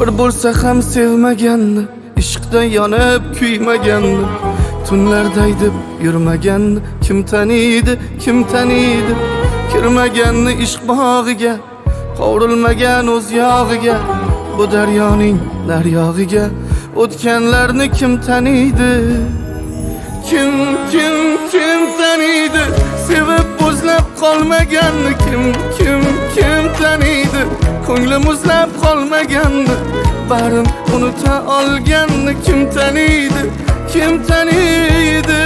bir bo'lsa ham sevmaganni, ishqda yonib kuymaganni, tunlarda deb yurmaganni kim taniydi, kim taniydi? Kirmaganni ishq bog'iga, qovrilmagan o'z yog'iga, bu daryoning daryog'iga o'tganlarni kim taniydi? Kim taniydi? Sevib o'zlab qolmaganni kim taniydi? Ko'nglim muzlab qolmaganni, barim unuta olganni kim taniydi? Kim taniydi?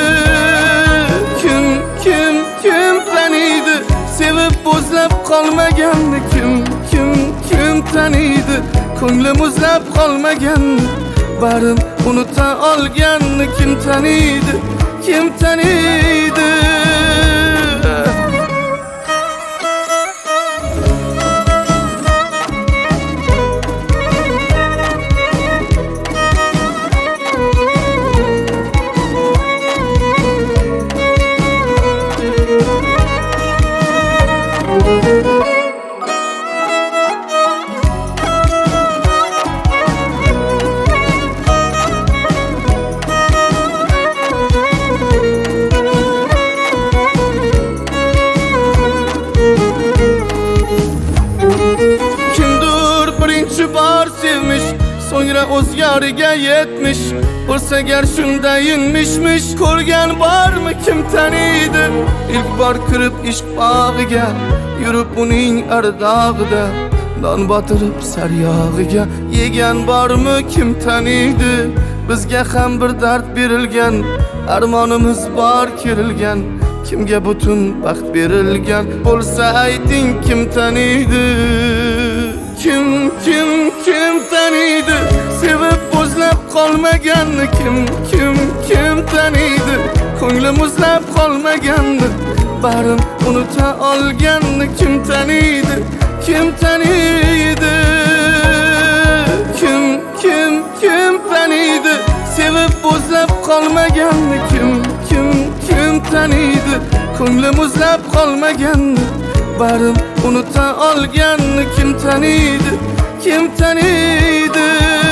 Kim taniydi? Sevib o'zlab qolmaganni kim taniydi? Ko'nglim muzlab qolmaganni, barim unuta olganni kim taniydi? Kim taniydi? Bor sevmiş, so'ngra o'z yoriga yetmiş. Bo'lsa gar shunday inmishmish, ko'rgan bormi kim taniydi? İlk bor kirib ishq bog'iga, yurib uning ardog'ida, non botirib saryog'iga yegan bormi kim taniydi? Bizga ham bir dard berilgan, armonimiz bor kerilgan, kimga butun baxt berilgan, bo'lsa ayting kim taniydi? Kim taniydi? Sevib o'zlab qolmaganni kim taniydi? Ko'nglim muzlab qolmaganni, barim unuta olganni kim taniydi? Kim taniydi? Kim taniydi? Sevib o'zlab qolmaganni kim taniydi? Ko'nglim muzlab qolmaganni, barim unuta olganni kim taniydi? Kim taniydi?